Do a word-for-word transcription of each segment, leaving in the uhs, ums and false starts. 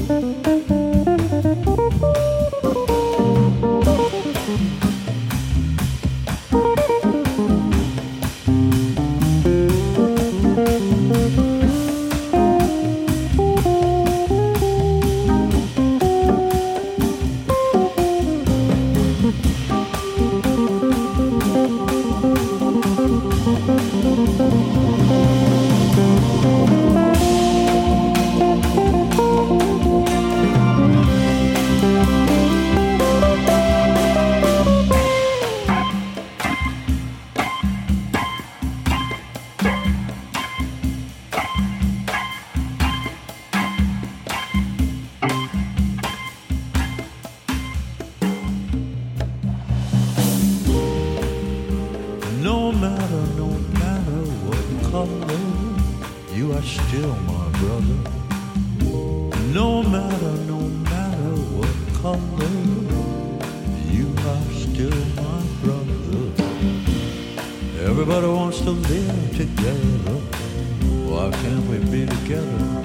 No matter, no matter what color, you are still my brother. No matter, no matter what color, you are still my brother. Everybody wants to live together. Why can't we be together?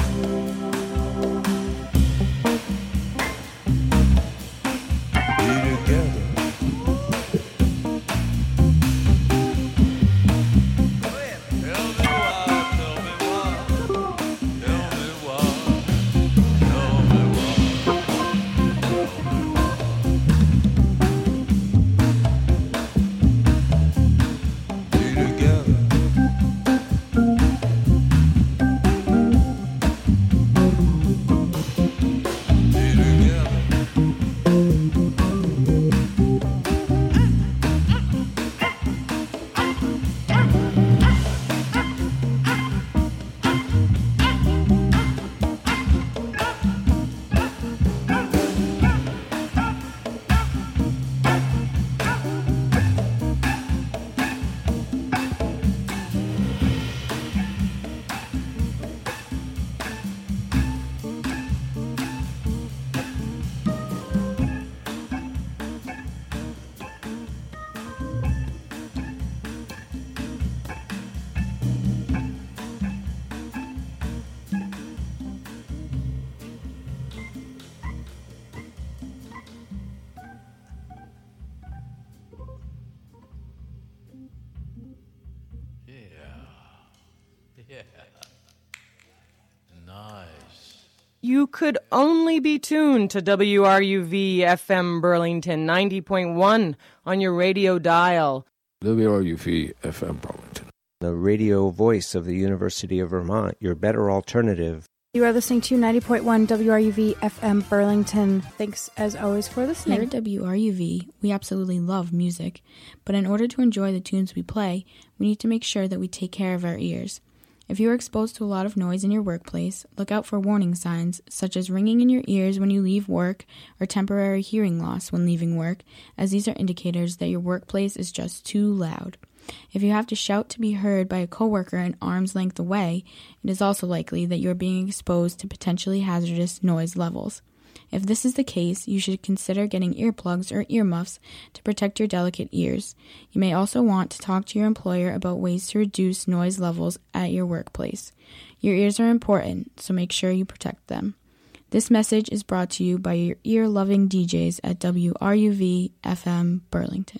You could only be tuned to W R U V F M Burlington ninety point one on your radio dial. W R U V F M Burlington. The radio voice of the University of Vermont, your better alternative. You are listening to ninety point one W R U V F M Burlington. Thanks, as always, for listening. Here at W R U V, we absolutely love music, but in order to enjoy the tunes we play, we need to make sure that we take care of our ears. If you are exposed to a lot of noise in your workplace, look out for warning signs, such as ringing in your ears when you leave work or temporary hearing loss when leaving work, as these are indicators that your workplace is just too loud. If you have to shout to be heard by a coworker an arm's length away, it is also likely that you are being exposed to potentially hazardous noise levels. If this is the case, you should consider getting earplugs or earmuffs to protect your delicate ears. You may also want to talk to your employer about ways to reduce noise levels at your workplace. Your ears are important, so make sure you protect them. This message is brought to you by your ear-loving D Js at W R U V F M Burlington.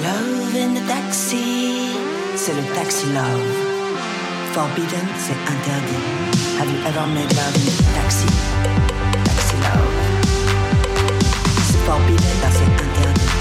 Love in the taxi, c'est le taxi love. Forbidden, c'est interdit. Have you ever made love in a taxi? Taxi love. C'est forbidden, c'est interdit.